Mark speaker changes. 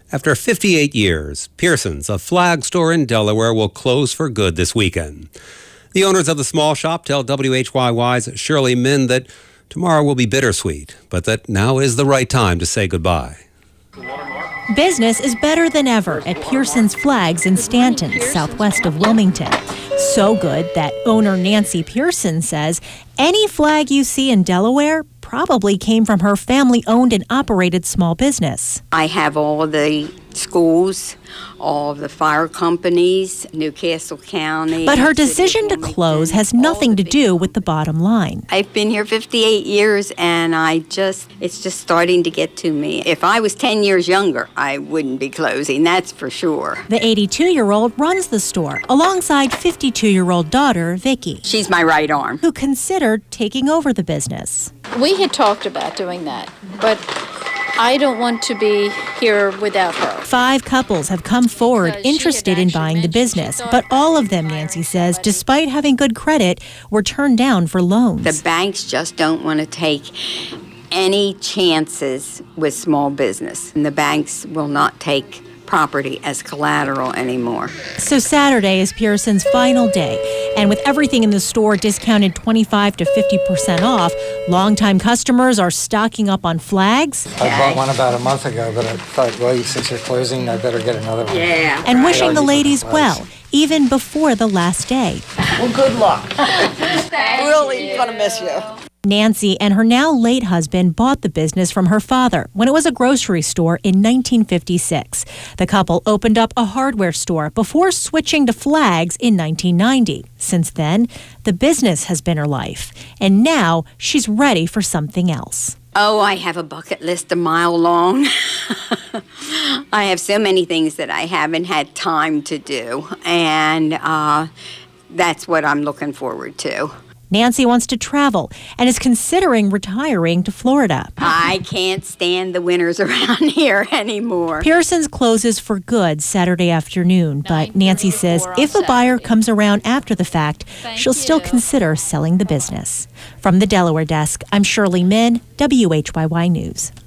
Speaker 1: After 58 years, Pearson's, a flag store in Delaware, will close for good this weekend. The owners of the small shop tell WHYY's Shirley Min that tomorrow will be bittersweet, but that now is the right time to say goodbye.
Speaker 2: Business is better than ever at Pearson's Flags in Stanton, southwest of Wilmington. So good that owner Nancy Pearson says any flag you see in Delaware probably came from her family-owned and operated small business.
Speaker 3: I have all of the schools, all of the fire companies, Newcastle County.
Speaker 2: But her decision to close has nothing to do with the bottom line.
Speaker 3: I've been here 58 years and it's just starting to get to me. If I was 10 years younger, I wouldn't be closing, that's for sure.
Speaker 2: The 82-year-old runs the store alongside 52-year-old daughter, Vicki.
Speaker 3: She's my right arm.
Speaker 2: Who considered taking over the business.
Speaker 4: We had talked about doing that, but I don't want to be here without her.
Speaker 2: 5 couples have come forward interested in buying the business, but all of them, Nancy says, despite having good credit, were turned down for loans.
Speaker 3: The banks just don't want to take any chances with small business, and the banks will not take property as collateral anymore.
Speaker 2: So Saturday is Pearson's final day, and with everything in the store discounted 25 to 50% off, longtime customers are stocking up on flags.
Speaker 5: I bought one about a month ago, but I thought, well, since you're closing, I better get another one.
Speaker 3: Yeah.
Speaker 2: And wishing the ladies well, even before the last day.
Speaker 6: Well, good luck. Really gonna miss you.
Speaker 2: Nancy and her now late husband bought the business from her father when it was a grocery store in 1956. The couple opened up a hardware store before switching to flags in 1990. Since then, the business has been her life, and now she's ready for something else.
Speaker 3: Oh, I have a bucket list a mile long. I have so many things that I haven't had time to do, and that's what I'm looking forward to.
Speaker 2: Nancy wants to travel and is considering retiring to Florida.
Speaker 3: I can't stand the winters around here anymore.
Speaker 2: Pearson's closes for good Saturday afternoon, but Nancy says if a buyer comes around after the fact, she'll still consider selling the business. From the Delaware desk, I'm Shirley Min, WHYY News.